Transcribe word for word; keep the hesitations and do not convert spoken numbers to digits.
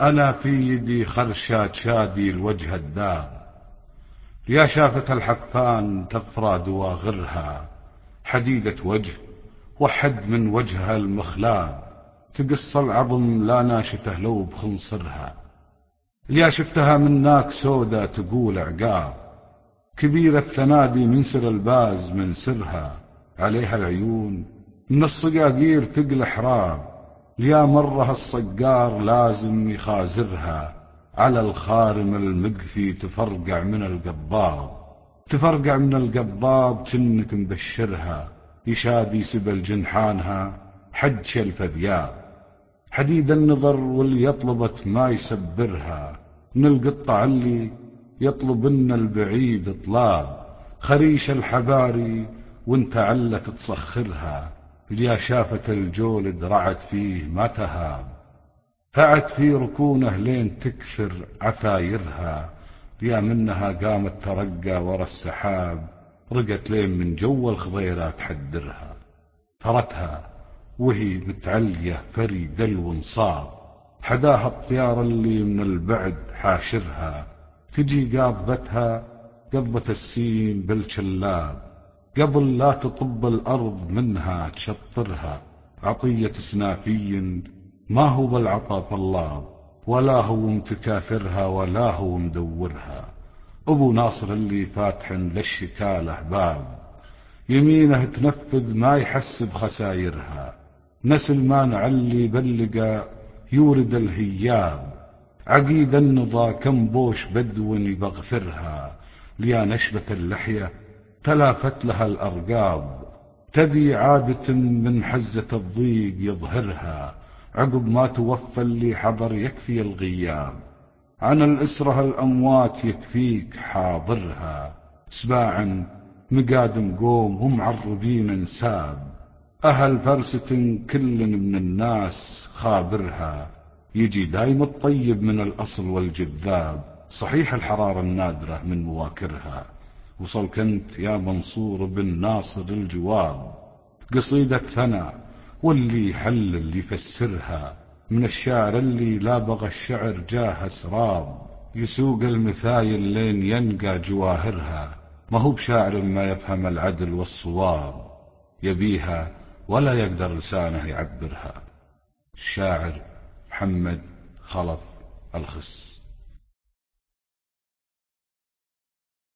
أنا في يدي خرشات شادي الوجه الداب، يا شافة الحفان تفرى دواغرها، حديدة وجه وحد من وجهها المخلاب، تقص العظم لا ناشته لو بخنصرها. يا شفتها من ناك سودا تقول عقاب، كبير الثنادي من سر الباز من سرها، عليها العيون من الصقاقير ثقل حراب، يا مرها الصقار لازم يخازرها، على الخارم المقفي تفرقع من القضاب، تفرقع من القضاب جنك مبشرها، يشادي سبل جنحانها حد شلف ذياب، حديد النظر واللي يطلبت ما يسبرها، من القطع اللي يطلبن البعيد طلاب، خريش الحباري وانت علت تصخرها، يا شافة الجولد رعت فيه ما تهاب، فعت في ركونه لين تكثر عثايرها، يا منها قامت ترقى ورا السحاب، رقت لين من جو الخضيرات حدرها، فرتها وهي متعلية فري دلو انصاب، حداها الطيار اللي من البعد حاشرها، تجي قاضبتها قضبة السين بالشلاب، قبل لا تطب الأرض منها تشطرها، عطية سنافي ما هو بالعطا طلاب، ولا هو متكاثرها ولا هو مدورها، أبو ناصر اللي فاتح للشكالة باب، يمينه تنفذ ما يحس بخسايرها، نسل ما نعلي بلقى يورد الهياب، عقيد النضا كم بوش بدو بغثرها، ليا نشبة اللحية تلافت لها الأرقاب، تبي عادة من حزة الضيق يظهرها، عقب ما توفى اللي حضر يكفي الغياب، عن الأسرة الأموات يكفيك حاضرها، سباعا مقادم قوم هم معربين انساب، أهل فرسة كل من الناس خابرها، يجي دايم الطيب من الأصل والجذاب، صحيح الحرارة النادرة من مواكرها، وصل كنت يا منصور بن ناصر الجواب، قصيدة ثنا واللي يحل اللي يفسرها، من الشاعر اللي لا بغى الشعر جاه سراب، يسوق المثايل لين ينقى جواهرها، ما هو بشاعر ما يفهم العدل والصواب، يبيها ولا يقدر لسانه يعبرها. الشاعر محمد خلف الخس.